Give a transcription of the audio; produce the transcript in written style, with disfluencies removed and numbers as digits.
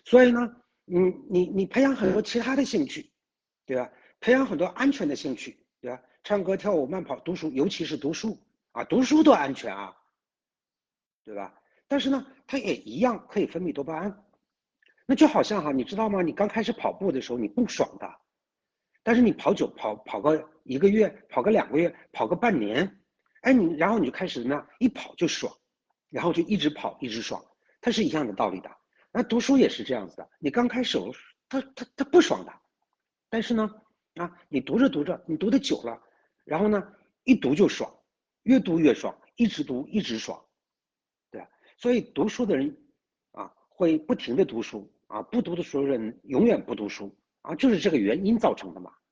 所以呢，你培养很多其他的兴趣，对吧？培养很多安全的兴趣，对吧？唱歌、跳舞、慢跑、读书，尤其是读书啊，读书多安全啊，对吧？但是呢，它也一样可以分泌多巴胺。那就好像你知道吗？你刚开始跑步的时候你不爽的，但是你跑个1个月，跑个2个月，跑个半年，哎，然后你就开始呢，一跑就爽，然后就一直跑一直爽，它是一样的道理的。那读书也是这样子的，你刚开始它不爽的，但是呢，你读着读着，你读的久了，然后呢，一读就爽，越读越爽，一直读一直爽，对吧？所以读书的人会不停的读书不读的书的人永远不读书就是这个原因造成的嘛。